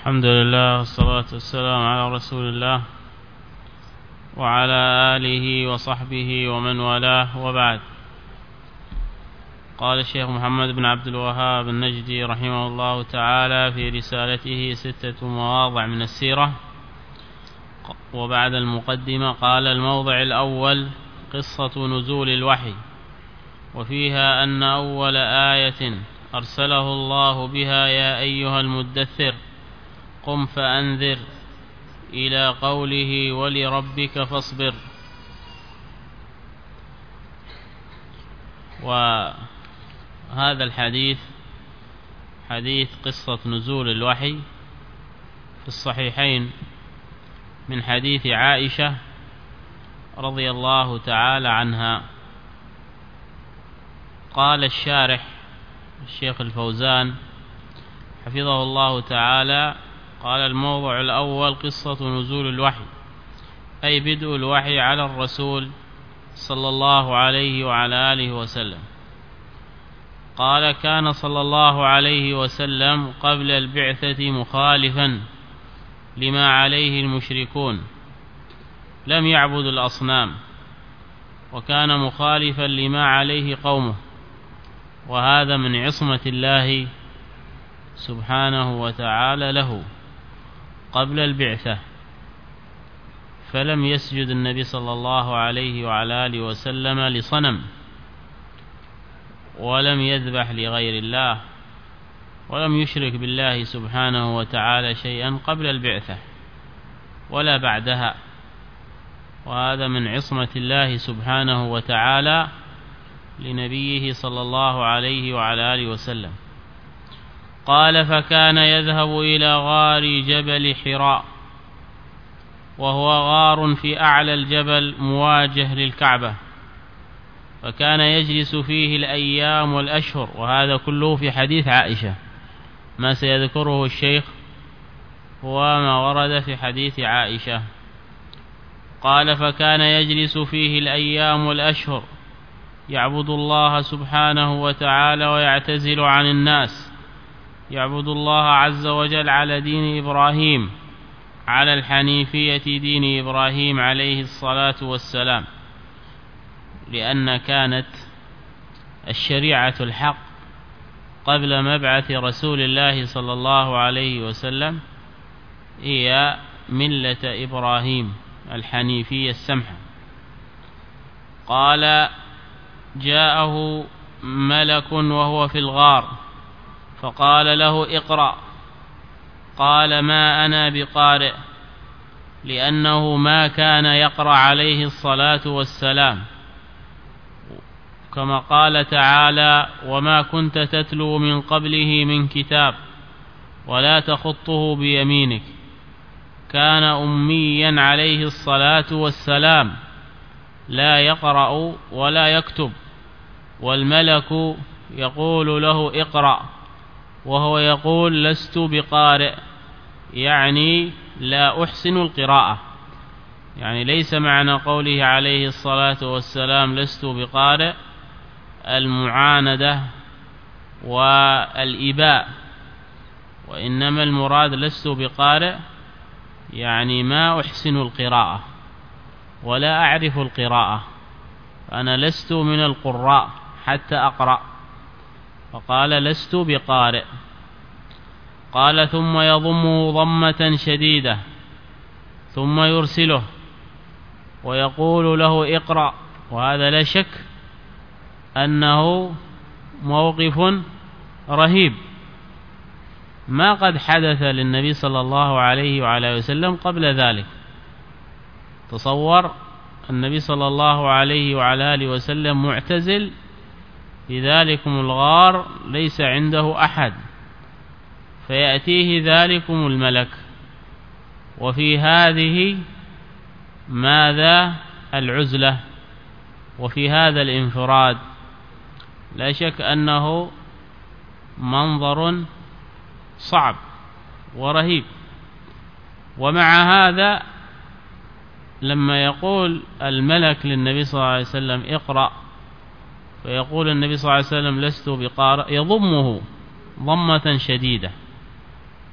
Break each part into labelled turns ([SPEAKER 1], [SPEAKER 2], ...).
[SPEAKER 1] الحمد لله والصلاة والسلام على رسول الله وعلى آله وصحبه ومن والاه، وبعد. قال الشيخ محمد بن عبد الوهاب النجدي رحمه الله تعالى في رسالته 6 مواضع من السيرة، وبعد المقدمة قال: الموضع الأول قصة نزول الوحي، وفيها أن أول آية أرسله الله بها يا أيها المدثر قم فأنذر إلى قوله ولربك فاصبر. وهذا الحديث حديث قصة نزول الوحي في الصحيحين من حديث عائشة رضي الله تعالى عنها. قال الشارح الشيخ الفوزان حفظه الله تعالى: قال: الموضع الأول قصة نزول الوحي، أي بدء الوحي على الرسول صلى الله عليه وعلى آله وسلم. قال: كان صلى الله عليه وسلم قبل البعثة مخالفا لما عليه المشركون، لم يعبد الأصنام، وكان مخالفا لما عليه قومه، وهذا من عصمة الله سبحانه وتعالى له قبل البعثة، فلم يسجد النبي صلى الله عليه وعلى آله وسلم لصنم، ولم يذبح لغير الله، ولم يشرك بالله سبحانه وتعالى شيئا قبل البعثة ولا بعدها، وهذا من عصمة الله سبحانه وتعالى لنبيه صلى الله عليه وعلى آله وسلم. قال: فكان يذهب إلى غار جبل حراء، وهو غار في أعلى الجبل مواجه للكعبة، فكان يجلس فيه الأيام والأشهر، وهذا كله في حديث عائشة. ما سيذكره الشيخ هو ما ورد في حديث عائشة. قال: فكان يجلس فيه الأيام والأشهر يعبد الله سبحانه وتعالى ويعتزل عن الناس، يعبد الله عز وجل على دين إبراهيم، على الحنيفية دين إبراهيم عليه الصلاة والسلام، لأن كانت الشريعة الحق قبل مبعث رسول الله صلى الله عليه وسلم هي ملة إبراهيم الحنيفية السمحة. قال: جاءه ملك وهو في الغار فقال له: اقرأ. قال: ما أنا بقارئ، لأنه ما كان يقرأ عليه الصلاة والسلام، كما قال تعالى: وما كنت تتلو من قبله من كتاب ولا تخطه بيمينك، كان أميا عليه الصلاة والسلام لا يقرأ ولا يكتب، والملك يقول له: اقرأ، وهو يقول: لست بقارئ، يعني لا أحسن القراءة. يعني ليس معنى قوله عليه الصلاة والسلام لست بقارئ المعاندة والإباء، وإنما المراد لست بقارئ يعني ما أحسن القراءة ولا أعرف القراءة، أنا لست من القراء حتى أقرأ، فقال: لست بقارئ. قال: ثم يضمه ضمة شديدة، ثم يرسله ويقول له: اقرأ. وهذا لا شك أنه موقف رهيب ما قد حدث للنبي صلى الله عليه وعلى وسلم قبل ذلك. تصور النبي صلى الله عليه وعلى آله وسلم معتزل في ذلكم الغار، ليس عنده أحد، فيأتيه ذلكم الملك، وفي هذه ماذا العزلة، وفي هذا الانفراد، لا شك أنه منظر صعب ورهيب. ومع هذا لما يقول الملك للنبي صلى الله عليه وسلم: اقرأ، فيقول النبي صلى الله عليه وسلم: لست بقارئ، يضمه ضمة شديدة،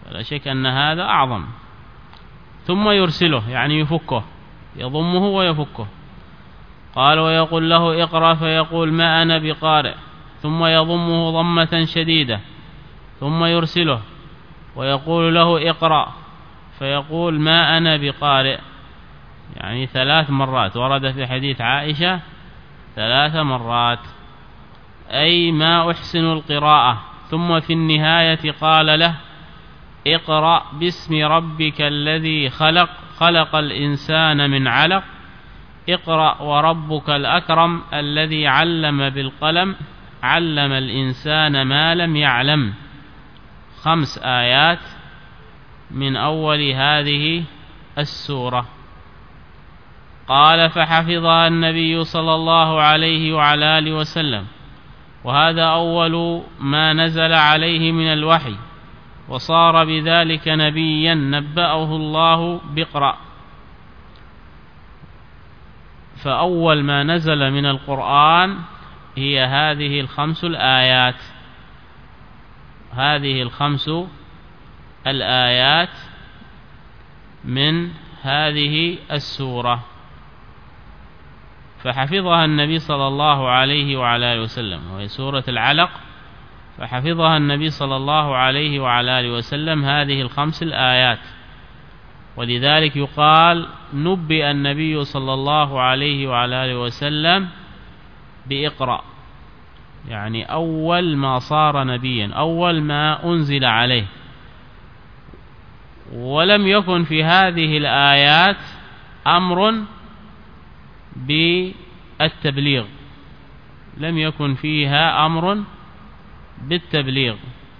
[SPEAKER 1] لا شك أن هذا أعظم. ثم يرسله يعني يفكه، يضمه ويفكه. قال ويقول له اقرأ فيقول ما أنا بقارئ، ثم يضمه ضمة شديدة، ثم يرسله ويقول له اقرأ فيقول ما أنا بقارئ، يعني 3 مرات. ورد في حديث عائشة 3 مرات، أي ما أحسن القراءة. ثم في النهاية قال له اقرأ باسم ربك الذي خلق، خلق الإنسان من علق، اقرأ وربك الأكرم الذي علم بالقلم، علم الإنسان ما لم يعلم. 5 آيات من أول هذه السورة. قال فحفظها النبي صلى الله عليه وعلى آله وسلم، وهذا أول ما نزل عليه من الوحي، وصار بذلك نبيا نبأه الله باقرأ. فأول ما نزل من القرآن هي هذه 5 الآيات، هذه 5 الآيات من هذه السورة. فحفظها النبي صلى الله عليه وعلى آله وسلم، وهي سورة العلق، فحفظها النبي صلى الله عليه وعلى آله وسلم هذه 5 الآيات. ولذلك يقال نبئ النبي صلى الله عليه وعلى آله وسلم بإقرأ، يعني أول ما صار نبيا، أول ما أنزل عليه. ولم يكن في هذه الآيات أمر بالتبليغ، لم يكن فيها أمر بالتبليغ،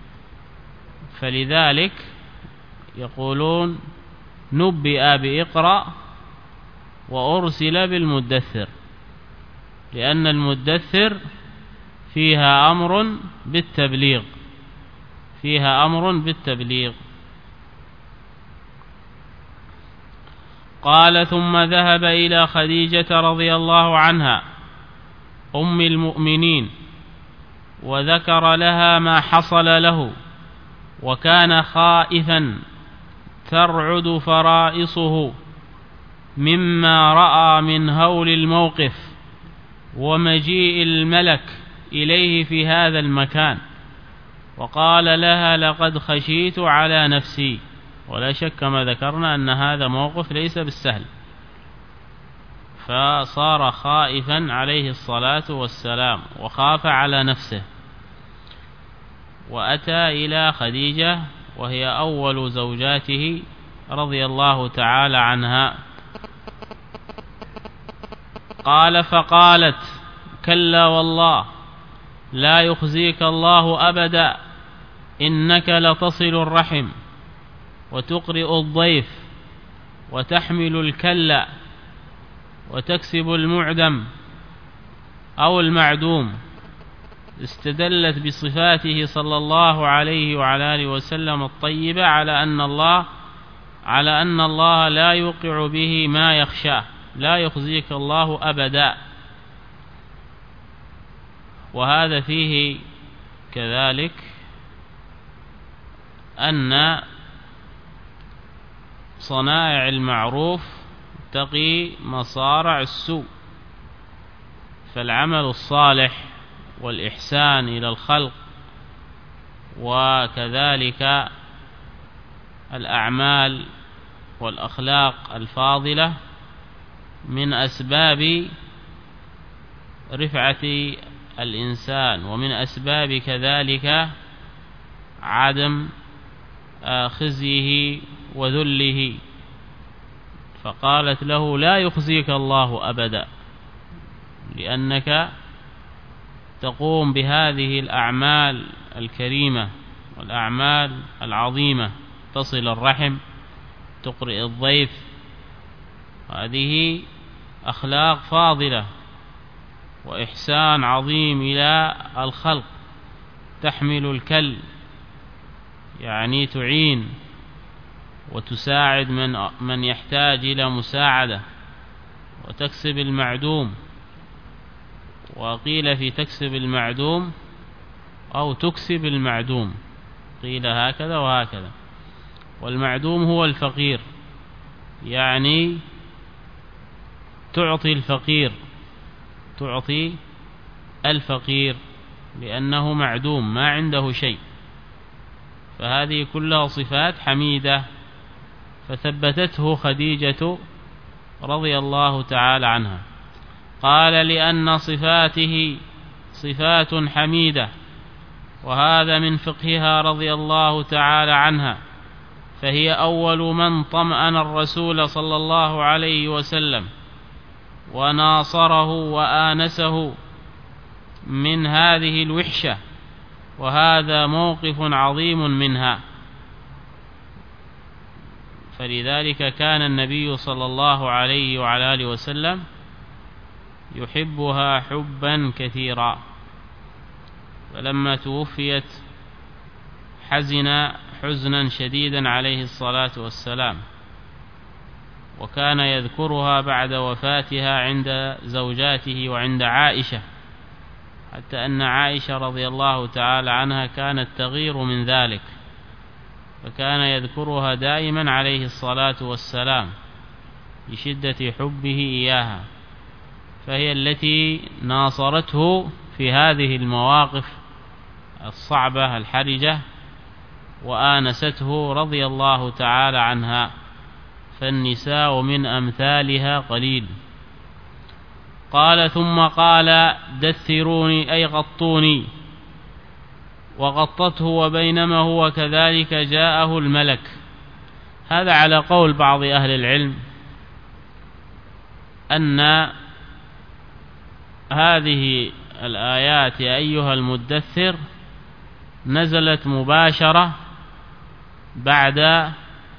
[SPEAKER 1] فلذلك يقولون نبئ بإقرأ وأرسل بالمدثر، لأن المدثر فيها أمر بالتبليغ، فيها أمر بالتبليغ. قال ثم ذهب إلى خديجة رضي الله عنها أم المؤمنين، وذكر لها ما حصل له، وكان خائفا ترعد فرائصه مما رأى من هول الموقف ومجيء الملك إليه في هذا المكان، وقال لها لقد خشيت على نفسي. ولا شك كما ذكرنا أن هذا موقف ليس بالسهل، فصار خائفا عليه الصلاة والسلام وخاف على نفسه، وأتى إلى خديجة وهي أول زوجاته رضي الله تعالى عنها. قال فقالت كلا والله لا يخزيك الله أبدا، إنك لتصل الرحم وتقرئ الضيف وتحمل الكلا وتكسب المعدم أو المعدوم. استدلت بصفاته صلى الله عليه وعلى آله وسلم الطيبة على أن الله لا يوقع به ما يخشاه، لا يخزيك الله أبدا. وهذا فيه كذلك أن صنائع المعروف تقي مصارع السوء، فالعمل الصالح والإحسان إلى الخلق وكذلك الأعمال والأخلاق الفاضلة من أسباب رفعة الإنسان، ومن أسباب كذلك عدم خزيه وذله. فقالت له لا يخزيك الله أبدا، لأنك تقوم بهذه الأعمال الكريمة والأعمال العظيمة، تصل الرحم، تقرئ الضيف، هذه أخلاق فاضلة وإحسان عظيم إلى الخلق. تحمل الكل يعني تعين وتساعد من يحتاج إلى مساعدة، وتكسب المعدوم، وقيل في تكسب المعدوم أو تكسب المعدوم، قيل هكذا وهكذا. والمعدوم هو الفقير، يعني تعطي الفقير لأنه معدوم ما عنده شيء. فهذه كلها صفات حميدة، فثبتته خديجة رضي الله تعالى عنها. قال: لأن صفاته صفات حميدة، وهذا من فقهها رضي الله تعالى عنها، فهي أول من طمأن الرسول صلى الله عليه وسلم وناصره وآنسه من هذه الوحشة، وهذا موقف عظيم منها. فلذلك كان النبي صلى الله عليه وعلى آله وسلم يحبها حبا كثيرا. فلما توفيت حزن حزنا شديدا عليه الصلاة والسلام، وكان يذكرها بعد وفاتها عند زوجاته وعند عائشة، حتى أن عائشة رضي الله تعالى عنها كانت تغير من ذلك، فكان يذكرها دائما عليه الصلاة والسلام لشدة حبه إياها، فهي التي ناصرته في هذه المواقف الصعبة الحرجة، وآنسته رضي الله تعالى عنها، فالنساء من أمثالها قليل. قال: ثم قال: دثروني أي غطوني، وغطته، وبينما هو كذلك جاءه الملك. هذا على قول بعض أهل العلم أن هذه الآيات يا أيها المدثر نزلت مباشرة بعد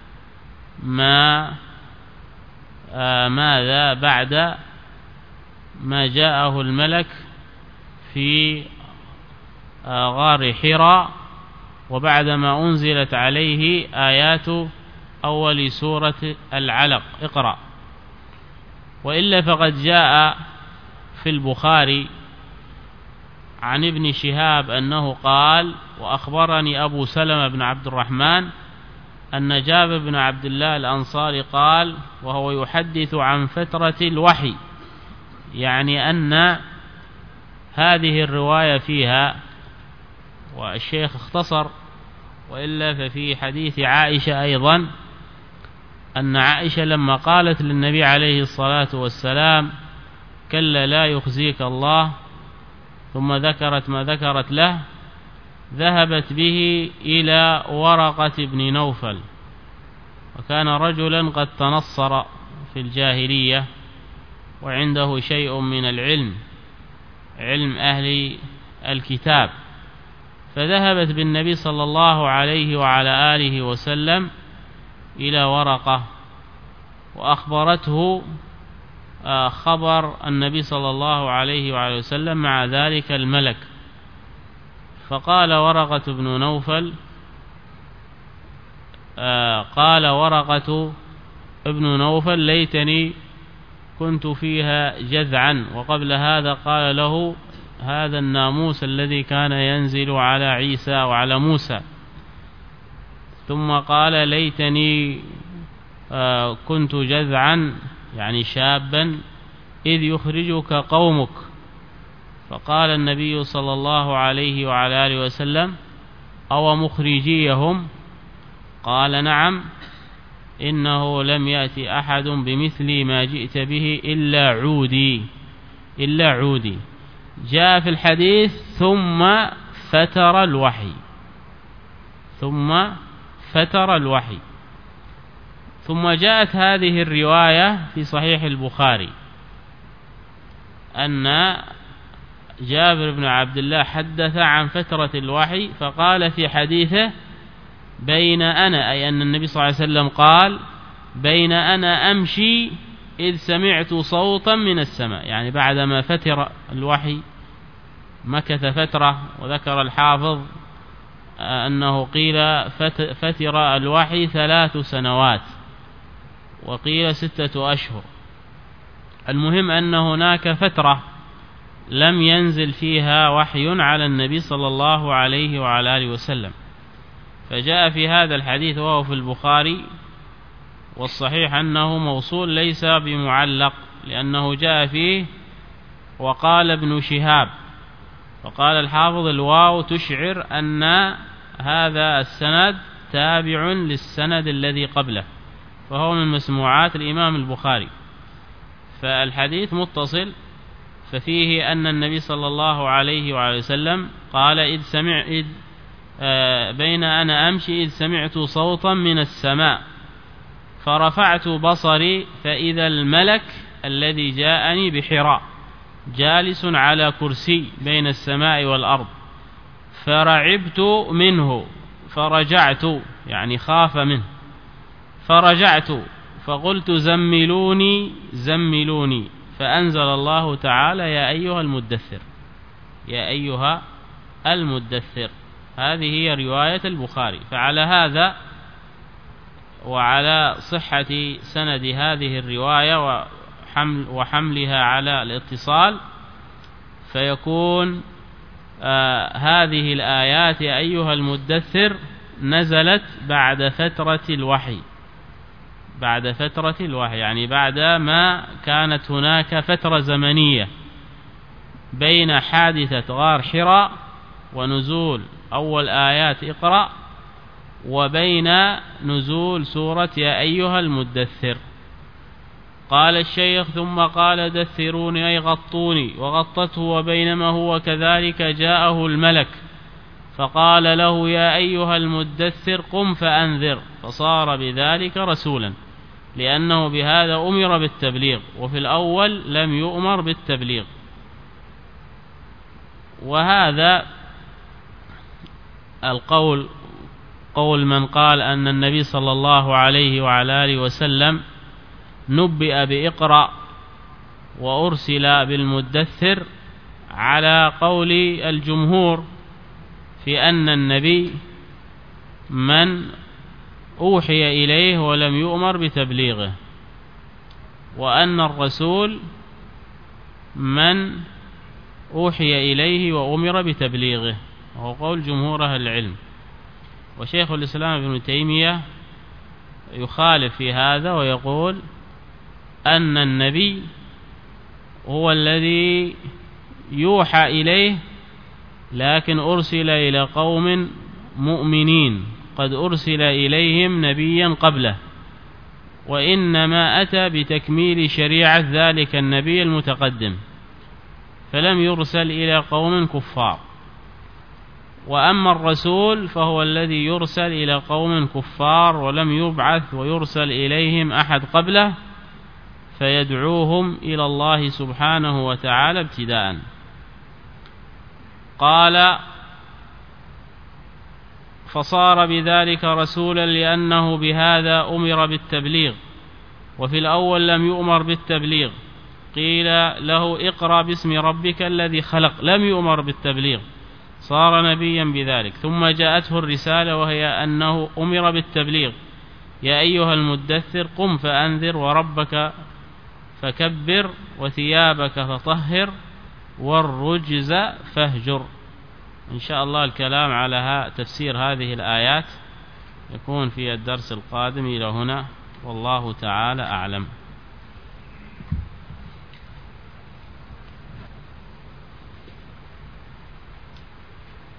[SPEAKER 1] بعد ما جاءه الملك في غار حراء، وبعدما أنزلت عليه آيات أول سورة العلق اقرأ. وإلا فقد جاء في البخاري عن ابن شهاب أنه قال: وأخبرني أبو سلمة بن عبد الرحمن أن جابر بن عبد الله الأنصاري قال وهو يحدث عن فترة الوحي، يعني أن هذه الرواية فيها، والشيخ اختصر، وإلا ففي حديث عائشة أيضا أن عائشة لما قالت للنبي عليه الصلاة والسلام: كلا لا يخزيك الله، ثم ذكرت ما ذكرت له، ذهبت به إلى ورقة بن نوفل، وكان رجلا قد تنصر في الجاهلية وعنده شيء من العلم، علم أهل الكتاب، فذهبت بالنبي صلى الله عليه وعلى آله وسلم إلى ورقة، وأخبرته خبر النبي صلى الله عليه وعلى وسلم مع ذلك الملك. فقال ورقة بن نوفل قال ورقة ابن نوفل: ليتني كنت فيها جذعا. وقبل هذا قال له: هذا الناموس الذي كان ينزل على عيسى وعلى موسى. ثم قال: ليتني كنت جذعا، يعني شابا، إذ يخرجك قومك. فقال النبي صلى الله عليه وعلى آله وسلم: أو مخرجيهم؟ قال: نعم، إنه لم يأتي أحد بمثل ما جئت به إلا عودي. جاء في الحديث: ثم فتر الوحي. ثم جاءت هذه الرواية في صحيح البخاري أن جابر بن عبد الله حدث عن فترة الوحي، فقال في حديثه: بين أنا، أي أن النبي صلى الله عليه وسلم قال: بين أنا أمشي إذ سمعت صوتا من السماء، يعني بعدما فتر الوحي مكث فترة. وذكر الحافظ أنه قيل فتر الوحي 3 سنوات، وقيل 6 أشهر. المهم أن هناك فترة لم ينزل فيها وحي على النبي صلى الله عليه وعلى آله وسلم. فجاء في هذا الحديث وهو في البخاري، والصحيح أنه موصول ليس بمعلق، لأنه جاء فيه وقال ابن شهاب، فقال الحافظ الواو تشعر أن هذا السند تابع للسند الذي قبله، فهو من مسموعات الإمام البخاري. فالحديث متصل، ففيه أن النبي صلى الله عليه وآله وسلم قال بين أنا أمشي إذ سمعت صوتا من السماء فرفعت بصري فإذا الملك الذي جاءني بحراء جالس على كرسي بين السماء والأرض، فرعبت منه فرجعت، يعني خاف منه، فرجعت فقلت زملوني زملوني، فأنزل الله تعالى يا أيها المدثر، يا أيها المدثر. هذه هي رواية البخاري. فعلى هذا وعلى صحة سند هذه الرواية وحملها على الاتصال، فيكون هذه الآيات يا أيها المدثر نزلت بعد فترة الوحي، بعد فترة الوحي، يعني بعد ما كانت هناك فترة زمنية بين حادثة غار حراء ونزول أول آيات اقرأ، وبين نزول سورة يا أيها المدثر. قال الشيخ ثم قال دثروني أي غطوني، وغطته، وبينما هو كذلك جاءه الملك فقال له يا أيها المدثر قم فأنذر، فصار بذلك رسولا، لأنه بهذا أمر بالتبليغ، وفي الأول لم يؤمر بالتبليغ. وهذا القول قول من قال أن النبي صلى الله عليه وعلى آله وسلم نبئ بإقرأ وأرسل بالمدثر، على قول الجمهور في أن النبي من أوحي إليه ولم يؤمر بتبليغه، وأن الرسول من أوحي إليه وأمر بتبليغه، وهو قول جمهور أهل العلم. وشيخ الإسلام ابن تيمية يخالف في هذا ويقول أن النبي هو الذي يوحى إليه، لكن أرسل إلى قوم مؤمنين قد أرسل إليهم نبيا قبله، وإنما أتى بتكميل شريعة ذلك النبي المتقدم، فلم يرسل إلى قوم كفار. وأما الرسول فهو الذي يرسل إلى قوم كفار ولم يبعث ويرسل إليهم أحد قبله، فيدعوهم إلى الله سبحانه وتعالى ابتداء. قال فصار بذلك رسولا لأنه بهذا أمر بالتبليغ، وفي الأول لم يؤمر بالتبليغ، قيل له اقرأ باسم ربك الذي خلق، لم يؤمر بالتبليغ، صار نبيا بذلك. ثم جاءته الرسالة وهي أنه أمر بالتبليغ، يا أيها المدثر قم فأنذر وربك فكبر وثيابك فطهر والرجز فاهجر. إن شاء الله الكلام على تفسير هذه الآيات يكون في الدرس القادم. إلى هنا والله تعالى أعلم.